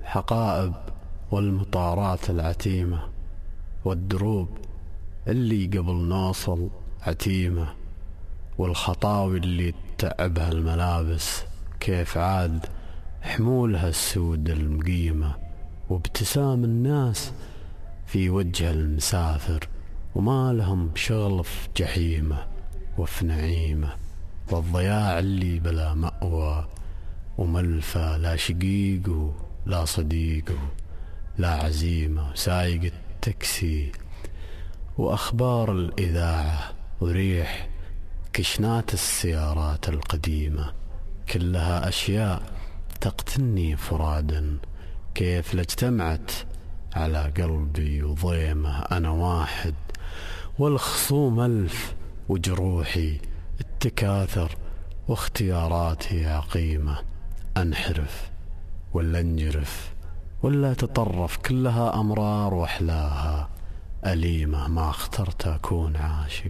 حقائب والمطارات العتيمة، والدروب اللي قبل نوصل عتيمة، والخطاوي اللي تتعبها الملابس كيف عاد حمولها السود المقيمة، وابتسام الناس في وجه المسافر وما لهم شغل في جحيمة وفي نعيمة، والضياع اللي بلا مأوى وملفى، لا شقيق لا صديق لا عزيمة، وسايق التاكسي وأخبار الإذاعة وريح كشنات السيارات القديمة، كلها أشياء تقتلني فرادا، كيف لاجتمعت على قلبي وضيمة. أنا واحد والخصوم ألف، وجروحي التكاثر واختياراتي عقيمة، أنحرف ولا انجرف ولا تطرف، كلها أمرار وأحلاها أليمة. ما اخترت أكون عاشق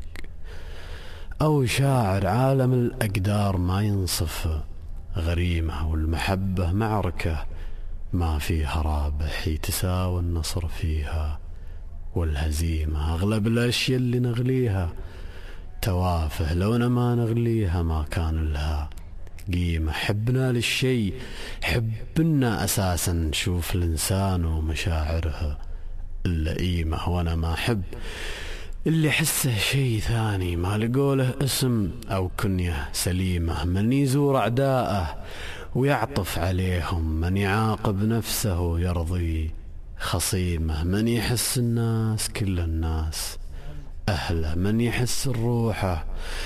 أو شاعر، عالم الأقدار ما ينصف غريمة، والمحبة معركة ما فيها رابح يتساوى النصر فيها والهزيمة. أغلب الأشياء اللي نغليها توافه، لو ما نغليها ما كان لها قيمة. حبنا للشيء حبنا أساسا نشوف الإنسان ومشاعرها اللئيمة، وأنا ما أحب اللي حسه شيء ثاني ما لقوله اسم أو كنية سليمة، من يزور أعداءه ويعطف عليهم، من يعاقب نفسه ويرضي خصيمه، من يحس الناس كل الناس أهله، من يحس الروحه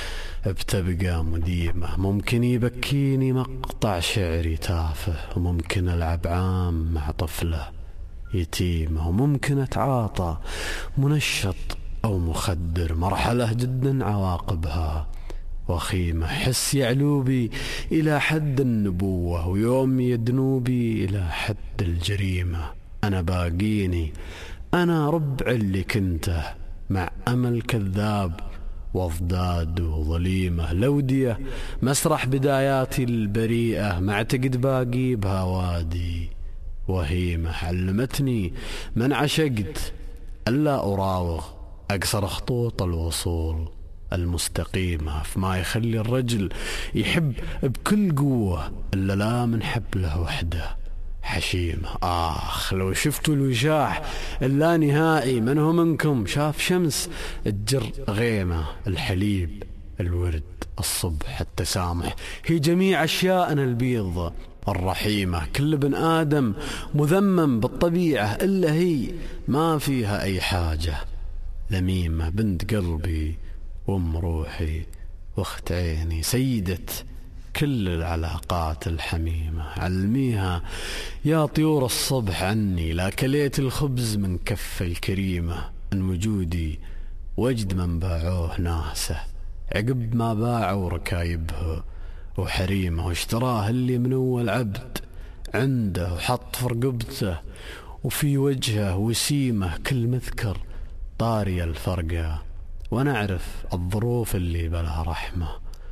بتبقى مديمة. ممكن يبكيني مقطع شعري تافه، وممكن ألعب عام مع طفله يتيمة، وممكن أتعاطى منشط أو مخدر، مرحلة جدا عواقبها وخيمة. حس يعلو بي إلى حد النبوة، ويوم يدنو بي إلى حد الجريمة. أنا باقيني أنا ربع اللي كنته، مع أمل كذاب واضداد وظليمة، لودية مسرح بداياتي البريئة، معتقد باقي بهوادي وهيمة. علمتني من عشقت ألا أراوغ أقصر خطوط الوصول المستقيمة، فما يخلي الرجل يحب بكل قوة إلا لا من حبله وحده حشيمة. لو شفتوا الوشاح اللا نهائي، من هو منكم شاف شمس تجر غيمة؟ الحليب، الورد، الصبح، التسامح، هي جميع أشياءنا البيض الرحيمة. كل ابن آدم مذمم بالطبيعة إلا هي، ما فيها أي حاجة ذميمة. بنت قلبي وام روحي واخت عيني، سيدة كل العلاقات الحميمة. علميها يا طيور الصبح عني، لا كليت الخبز من كف الكريمة، أن وجودي وجد من باعوه ناسه، عقب ما باعوا ركايبه وحريمه، واشتراه اللي من أول عبد عنده، وحط في رقبته وفي وجهه وسيمه. كل مذكر طاري الفرقة، ونعرف الظروف اللي بلا رحمة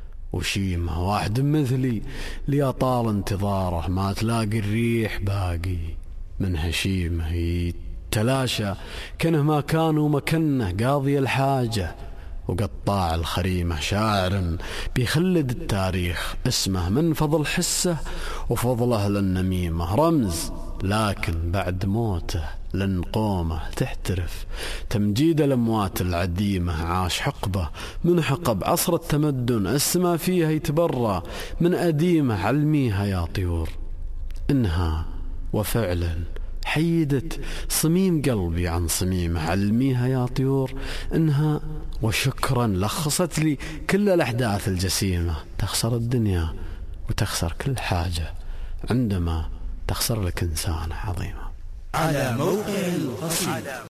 وشيمة. واحد مثلي لي طال انتظاره، ما تلاقي الريح باقي من هشيمة، يتلاشى كنه ما كان ومكنه، قاضي الحاجة وقطاع الخريمة. شاعر بيخلد التاريخ اسمه من فضل حسه وفضله للنميمة، رمز لكن بعد موته لن قومه تحترف تمجيد الأموات العديمة. عاش حقبة من حقب عصر التمدن، السما فيها يتبرى من أديمة. علميها يا طيور إنها وفعلا حيدت صميم قلبي عن صميمه. علميها يا طيور إنها وشكرا لخصت لي كل الأحداث الجسيمة. تخسر الدنيا وتخسر كل حاجة عندما تخسر لك إنسان عظيمة. على موقع القصيدة.